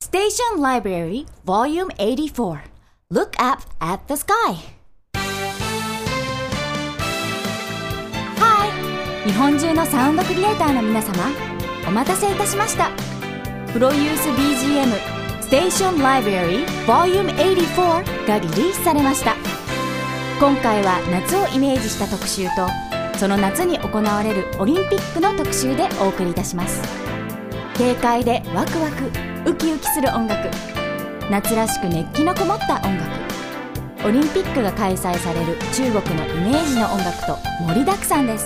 Station Library Volume 84 Look up at the sky. Hi! 日本中のサウンドクリエイターの皆様、お待たせいたしました。プロユース BGM Station Library Volume 84がリリースされました。今回は夏をイメージした特集と、その夏に行われるオリンピックの特集でお送りいたします。軽快でワクワクウキウキする音楽、夏らしく熱気のこもった音楽、オリンピックが開催される中国のイメージの音楽と盛りだくさんです。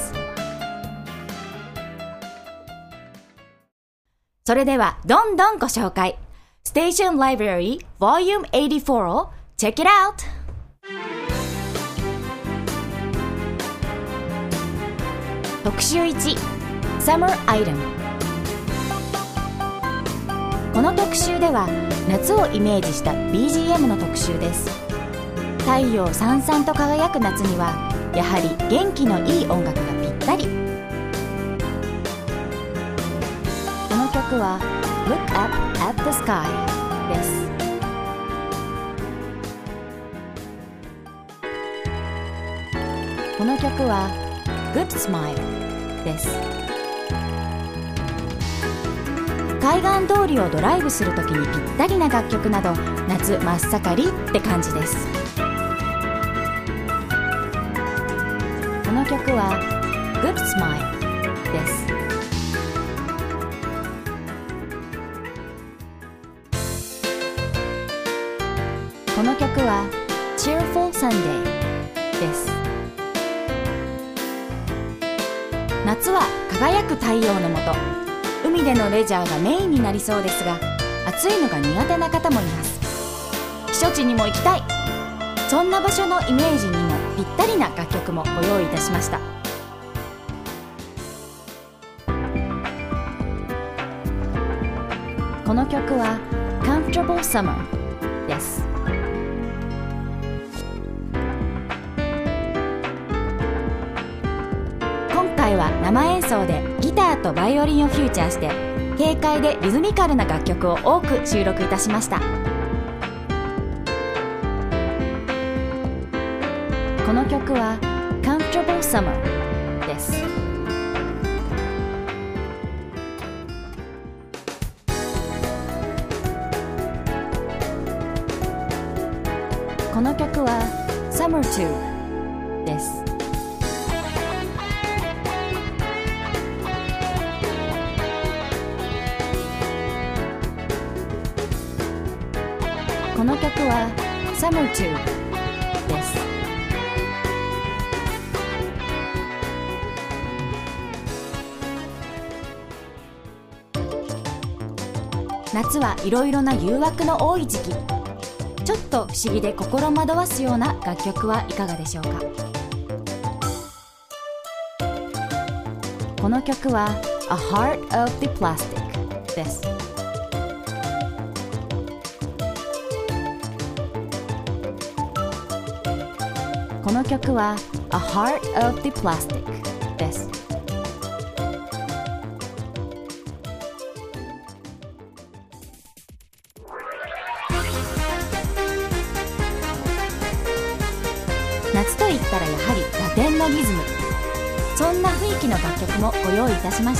それではどんどんご紹介。 Station Library Volume 84を Check it out!特集1 Summer Item。 この特集では夏をイメージした BGM の特集です。太陽さんさんと輝く夏にはやはり元気のいい音楽がぴったり。この曲は Look up at the sky です。この曲は Good Smile です。海岸通りをドライブするときにぴったりな楽曲など、夏真っ盛りって感じです。この曲は Good Smile です。この曲は Cheerful Sunday です。夏は輝く太陽の下、海でのレジャーがメインになりそうですが、暑いのが苦手な方もいます。避暑地にも行きたい、そんな場所のイメージにもぴったりな楽曲もご用意いたしました。この曲は Comfortable Summer です。今回は生演奏でギターとバイオリンをフューチャーして、軽快でリズミカルな楽曲を多く収録いたしました。この曲は Comfortable Summer です。この曲は Summer 2 です。この曲は Summer 2 です。夏はいろいろな誘惑の多い時期。ちょっと不思議で心惑わすような楽曲はいかがでしょうか。この曲は A Heart of the Plastic です。この曲は A Heart of the Plastic です。夏といったらやはりラテンのリズム、そんな雰囲気の楽曲もご用意いたしました。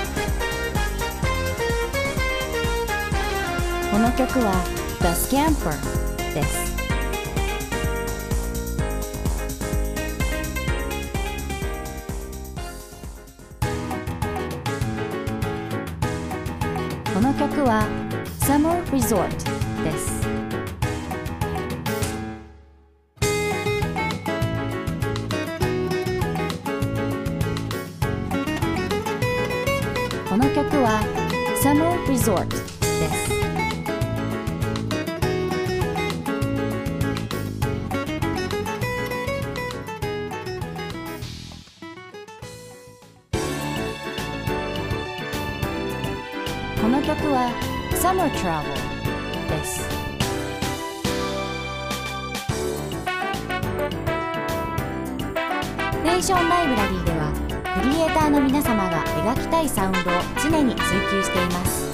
この曲は The Scamper です。この曲は Summer Resort です。この曲は Summer Resort です。この曲は Summer Travel です。ステーションライブラリーではクリエイターの皆様が描きたいサウンドを常に追求しています。